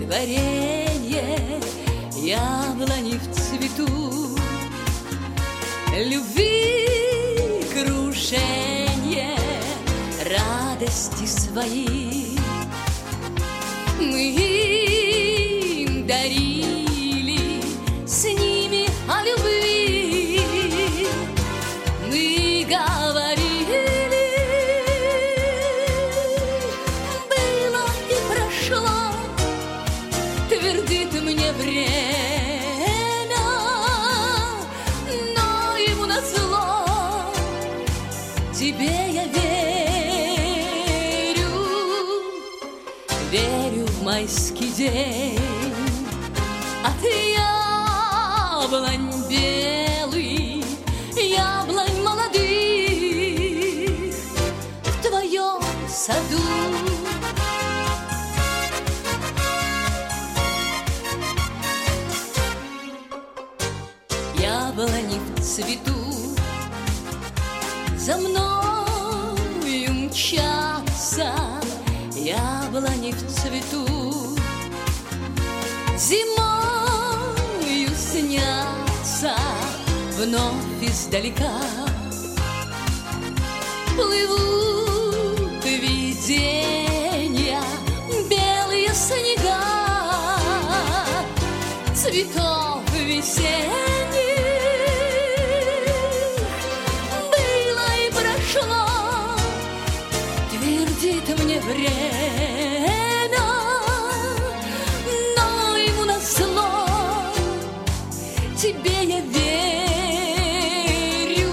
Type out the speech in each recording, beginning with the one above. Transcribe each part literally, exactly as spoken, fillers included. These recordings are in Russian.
варенье, яблони в цвету, любви крушенье, радости свои мы им дарили, с ними о любви мы говорили. Было и прошло, твердит мне время, но ему назло тебе я верю, верю в майский день. От яблонь белый, яблонь молодых в твоем саду. Яблони в цвету за мною мчатся, яблони в цвету зимою снятся вновь издалека. Плывут видения, белые снега цветов весенних. Было и прошло, твердит мне время, но ему назло тебе я верю,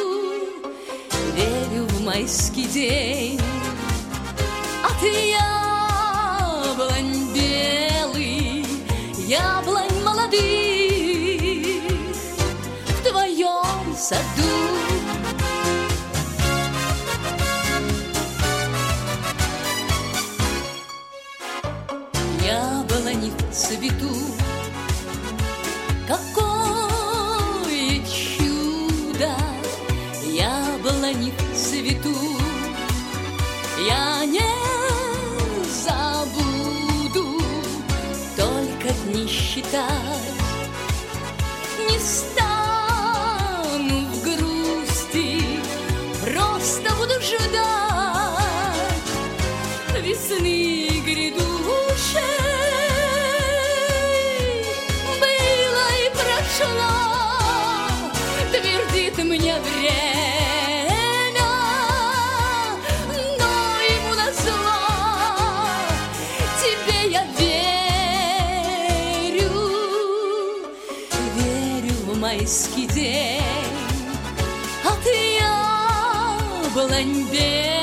верю в майский день. От яблонь белый, яблонь молодых в твоем саду. Яблони в цвету, какое чудо, яблони в цвету, я не забуду, только дни считать не стану в грусти, просто буду ждать весны грядущей. Было и прошло, твердит мне время, но ему назло тебе я верю, верю в майский день. От яблонь белых,